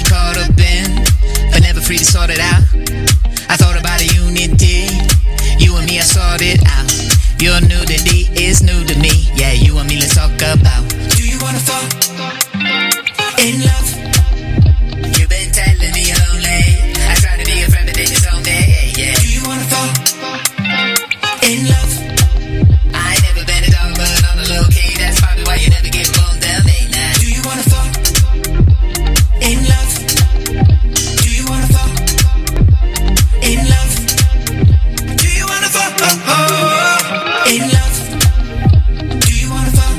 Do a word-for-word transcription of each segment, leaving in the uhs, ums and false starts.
be caught up in, but never free to sort it out. I thought about a unity, you and me, I sorted out. Your nudity is new to me, yeah, you and me, let's talk about. Do you wanna fall in love? You've been telling me you're lonely, I try to be a friend but then you told me, yeah. Do you wanna fall in love? I ain't never been a dog but on the low key, that's probably why you never get home to me now. Do you wanna fall in love? Do you wanna fall in love? Do you wanna fall oh, oh, in love? Do you wanna fall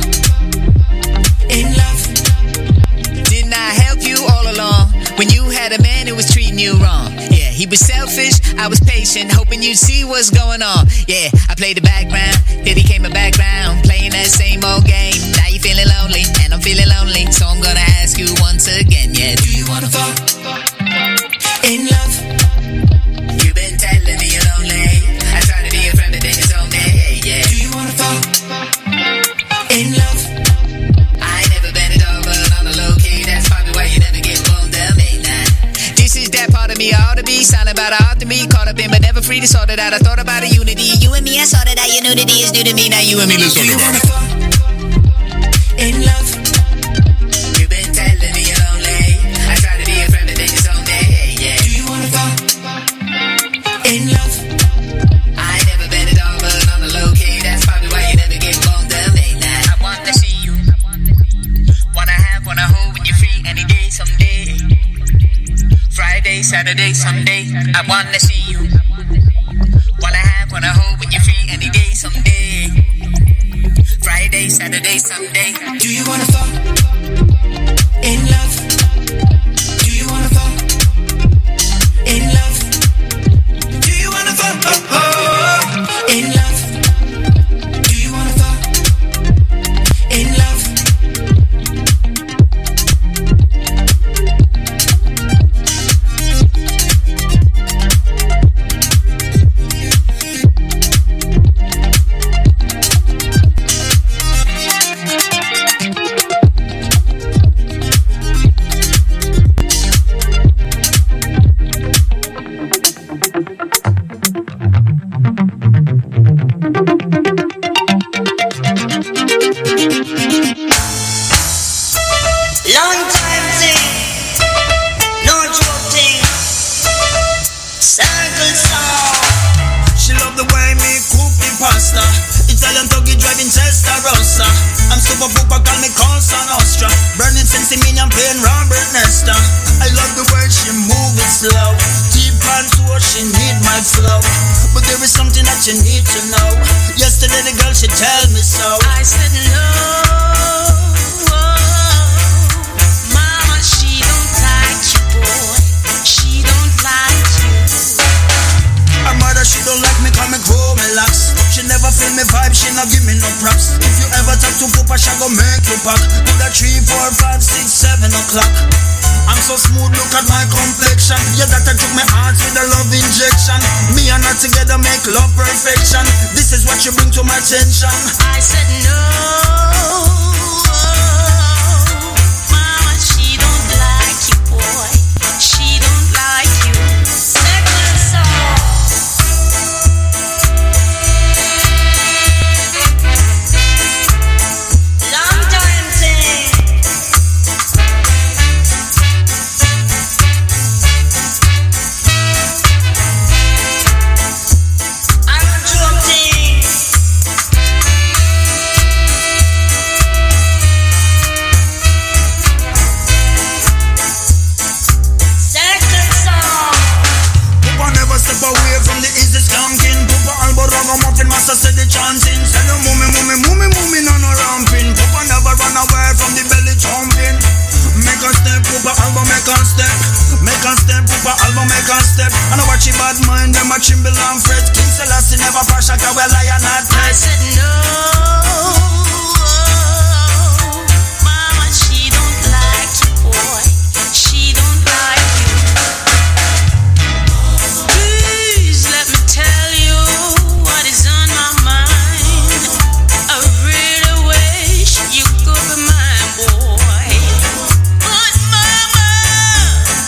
in love? Didn't I help you all along when you had a man who was treating you wrong? Yeah, he was selfish, I was patient, hoping you'd see what's going on. Yeah, I played the background, then he came a background, playing that same old game. Now you feeling lonely, and I'm feeling lonely, so I'm gonna ask you once again, yeah. Do you wanna fall in love? You've been telling me you're lonely, I try to be a friend but then you told me, yeah. Do you wanna fall in love? I ain't never been a dog but on the low key, that's probably why you never get home to me now. This is that part of me I ought to be, sound about I ought to be caught up in, but never free to sort it out. I thought about a unity, you and me, I sorted out. Your nudity is new to me, now you and me, let's talk about it. In love, you've been telling me you're lonely, I try to be a friend but then you told me, yeah. Do you wanna fall in love? I ain't never been a dog but on the low key, that's probably why you never get home to me now. I want to see you, wanna have, wanna hold when you're free, any day, someday. Friday, Saturday, Sunday, I wanna see you, wanna have, wanna hold when you're free, any day, someday. Friday, Saturday, Sunday. Do you wanna fall in love? Do you wanna fall in love? Do you wanna fall oh, oh, in love? Do you wanna fall in love? You need to know. Yesterday the girl she tell me so. I said no, mama she don't like you boy, she don't like you. Her mother she don't like me 'cause me grow me locks. She never feel me vibe, she not give me no props. If you ever talk to Papa she go make you back. Do that three, four, five, six, seven o'clock. I'm so smooth, look at my complexion. Yeah, that I took my heart with a love injection. Me and her together make love perfection. This is what you bring to my attention. I said no, mama, she don't like you, boy. She don't like you. Second song. Long time thing. Master said the chanting, said the mummy, mummy, mummy, mummy, no no ramping. Papa never run away from the belly jumping. Make a step, Papa album, make a step. Make a step, Papa album, make a step. And I watch it bad mind, them a chimble and fret. King Selassie never pass a cow, well I am not. I said no, mama, she don't like you, boy. She don't like you. Please let me tell you what is on my mind. I really wish you could be my boy. But mama,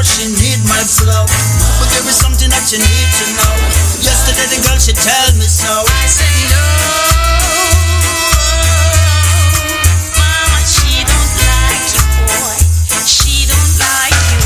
she need my flow. But there is something that you need to know. Yesterday the girl, she tell me so. I said no. Mama, she don't like you, boy. She don't like you.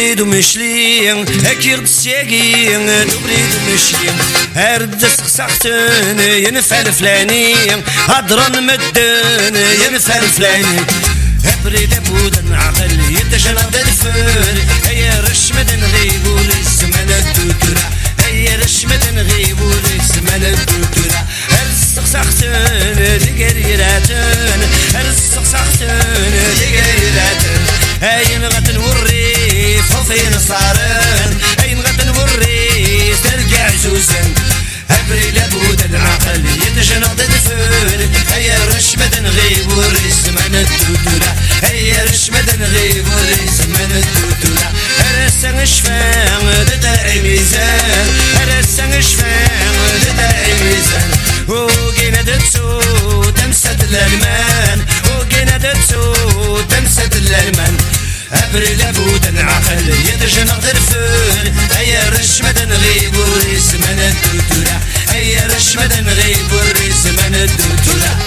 بريد ومشلي أكيد السياقي بريد ومشلي أرد سقسقتن ينفع الفلاني هضرن مدن ينفع الفلاني بريد أبودن عقل يتجنب الفر هيا رش مدن غيب ولسمان الدكتورة هيا رش مدن غيب ولسمان الدكتورة السقسقتن لقريراتن السقسقتن لقريراتن هاين غتن والريف وفين صارن هاين غتن والريف ترجع زوزن هبري لابود العقل يتجنب الفر هيا رش مدن غيب وريس من الدودورة هيا رش مدن غيب وريس من الدودورة هرسن شفان لداعي ميزان هرسن شفان لداعي ميزان وقينا دتسو تمسد الألمان وقينا دتسو تمسد الألمان أبري لابود العقل يتجنب الفر هيا رش مدن غيب وريس من الدودورة هيا رش مدن غيب وريس من الدودورة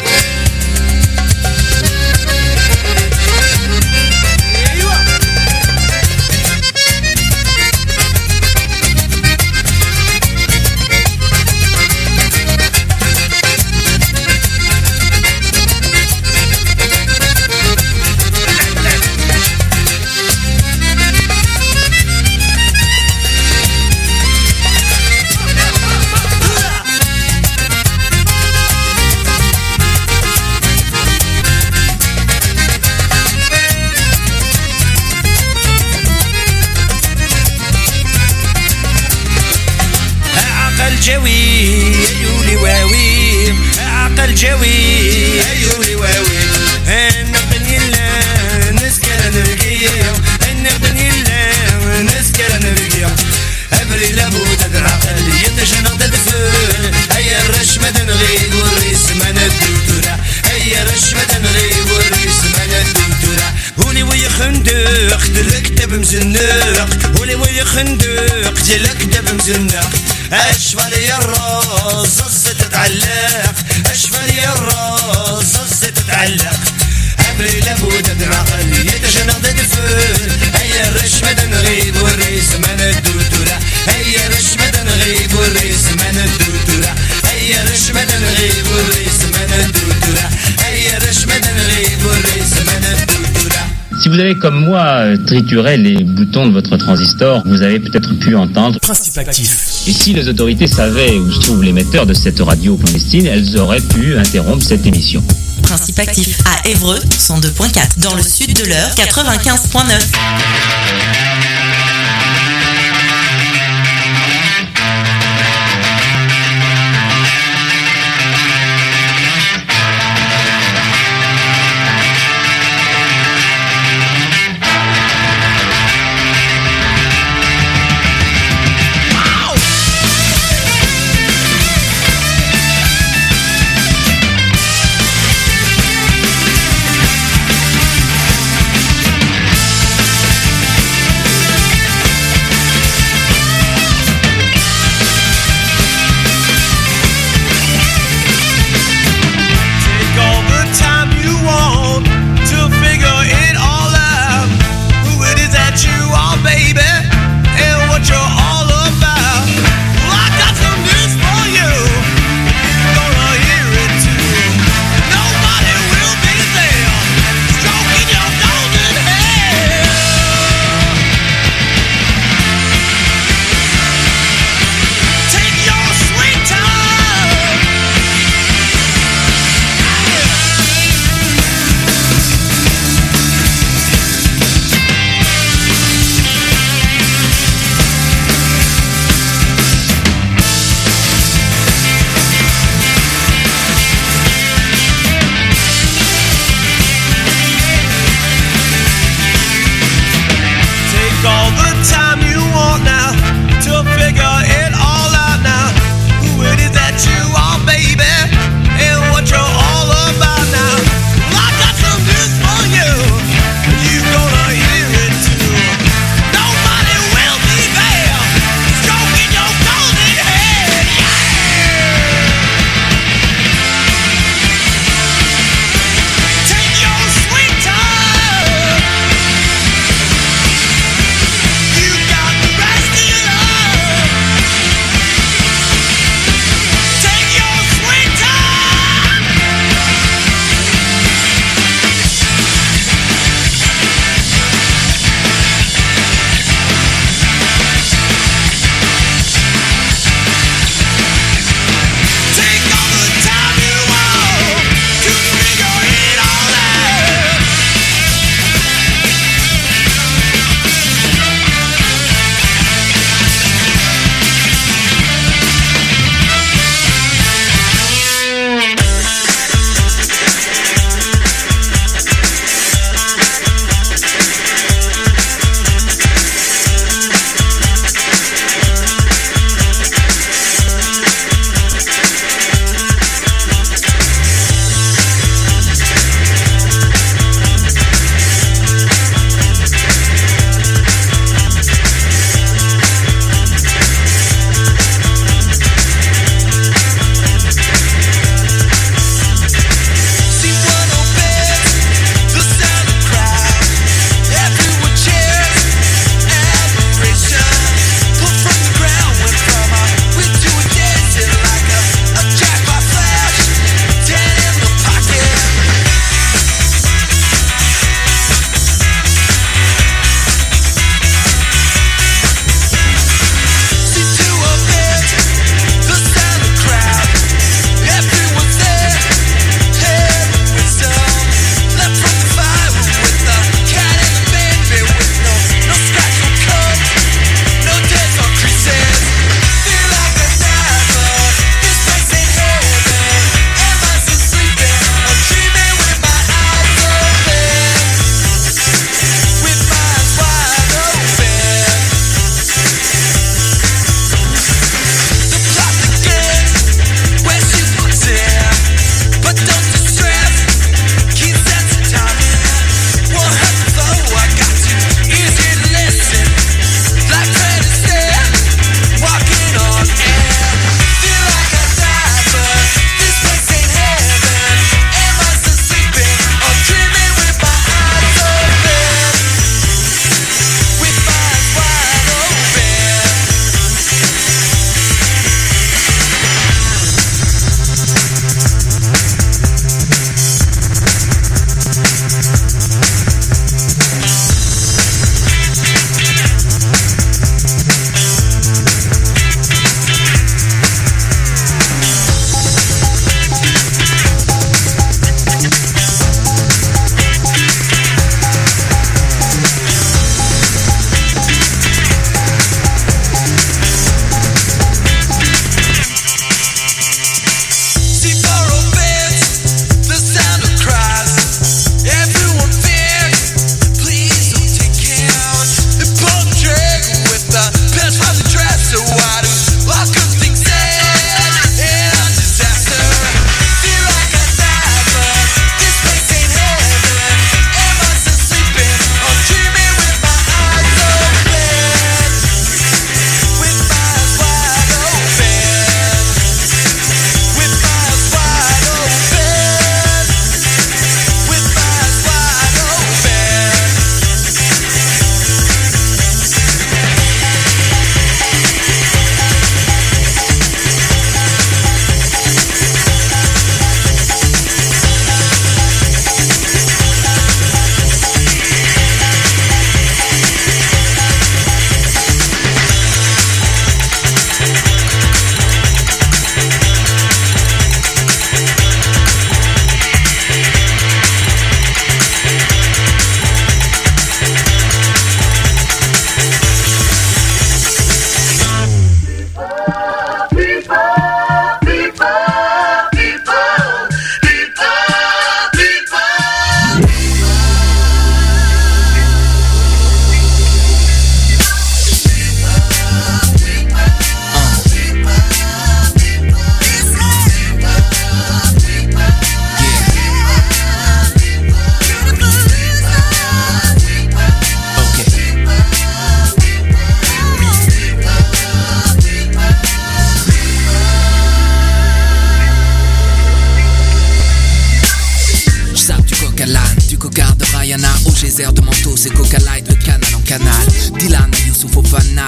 جوي أيولي واوي عقل جوي أيولي واوي نقدن يلا نسكر نرقيم نقدن يلا نسكر نرقيم أبري لابود العقل يتجنب الفل هيا الرش مدن غيب والريس من الدكتورة هيا الرش مدن غيب والريس من الدكتورة ولي ويا خندق دلكتب مزنق ولي ويا خندق دلكتب مزنق أشفى لي الراس صص تتعلق أشفى لي الراس صص تتعلق أبري لابود العقل يتجنب الفل هيا الرش مدن غيب والريس من الدكتورة هيا الرش مدن غيب والريس من الدكتورة هيا الرش مدن غيب والريس من الدكتورة هيا الرش مدن غيب والريس من الدكتورة. Si vous avez comme moi trituré les boutons de votre transistor, vous avez peut-être pu entendre Principe actif. Et si les autorités savaient où se trouve l'émetteur de cette radio clandestine, elles auraient pu interrompre cette émission. Principe actif à Évreux, cent deux point quatre. Dans le sud de l'Eure, quatre-vingt-quinze point neuf.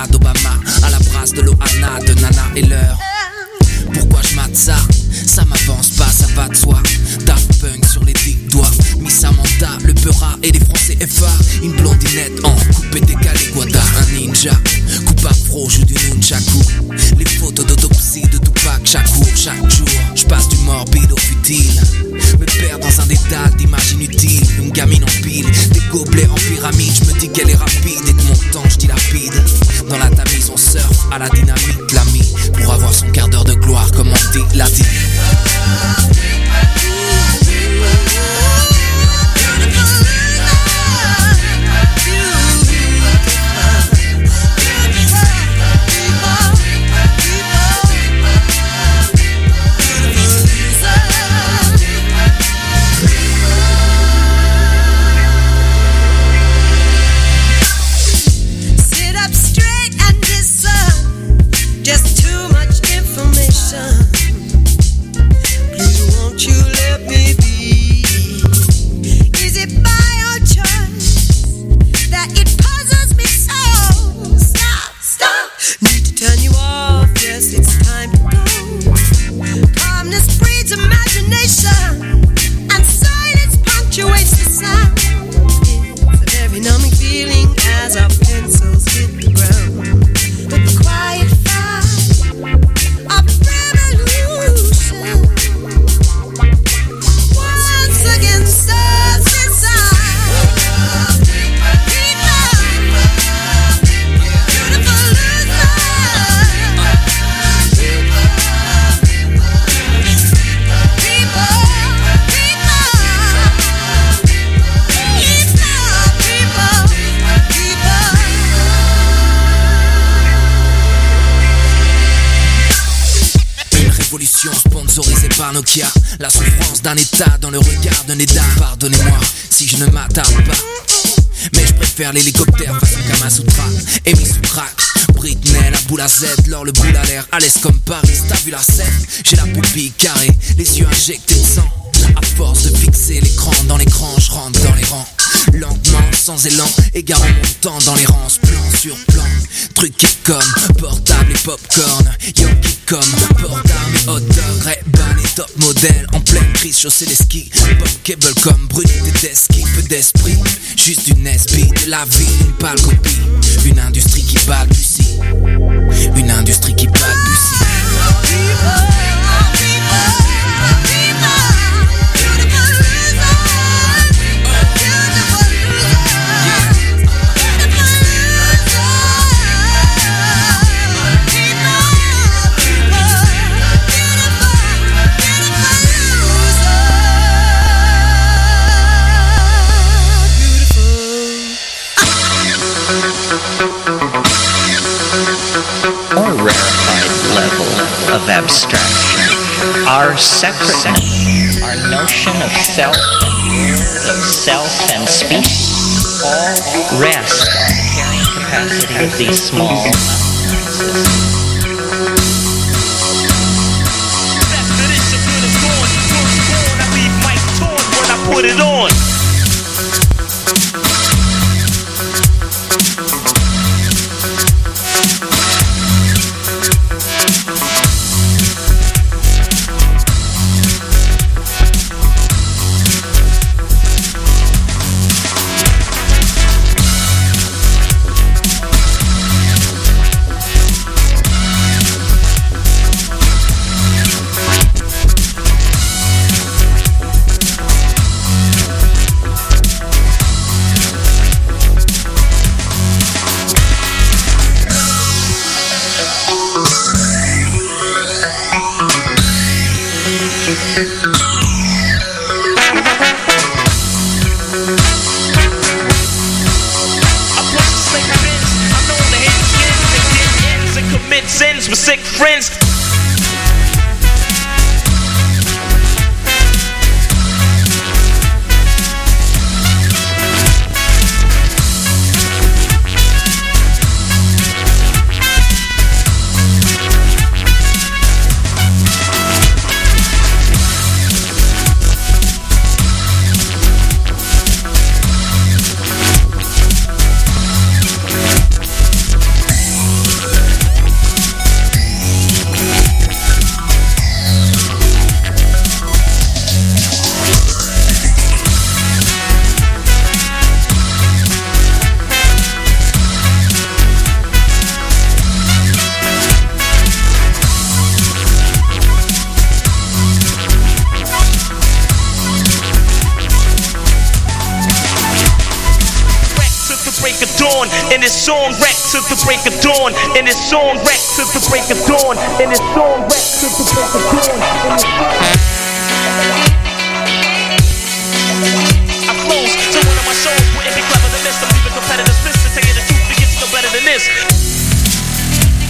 Rihanna, d'Obama, à la brasse de Loana, de Nana et l'heure. Pourquoi je mate ça? Ça m'avance pas, ça va de soi. Daft Punk sur les dix doigts, Miss Amanda, le Peura et les Français F A. Une blondinette en coupé décalé, Guada, un ninja. Coupe afro, joue du nunchaku. Les photos d'autopsie de Tupac, chaque jour, chaque jour. J'passe du morbide au futile, me perds dans un dédale d'images inutiles. Une gamine en pile, des gobelets en pyramide. J'me dis qu'elle est rapide et que mon temps j'dis lapide. Dans la tamise on surfe à la dynamite, l'ami, pour avoir son quart d'heure de gloire comme on dit, l'a dit. Sponsorisé par Nokia, la souffrance d'un état dans le regard d'un état. Pardonnez-moi si je ne m'attarde pas, mais je préfère l'hélicoptère face au Kamasutra. Amy sous crack, Britney, la boule à Z, l'or le boule à l'air, à l'aise comme Paris, t'as vu la scène? J'ai la pupille carrée, les yeux injectés de sang. À force de fixer l'écran dans l'écran, je rentre dans les rangs. Lentement, sans élan, égarant mon temps dans les rangs, plan sur plan. Truqué comme portable et popcorn, Yankee comme port d'armes et hot dog, Ray-Ban et top modèle. En pleine crise, chausser les skis, pop cable comme Bruni Tedeschi. Peu d'esprit, juste une S B de la vie, une pâle copie. Une industrie qui balbutie, une industrie qui balbutie. Of abstraction, our separateness, our notion of self, of self and speech, all rest on the carrying capacity of these small After this, I'm gonna go on, I leave my torn when I put it on. Sins with sick friends. and this song wrecked till the break of dawn, and this song wrecked till the break of dawn, and this song wrecked till the break of dawn, and this song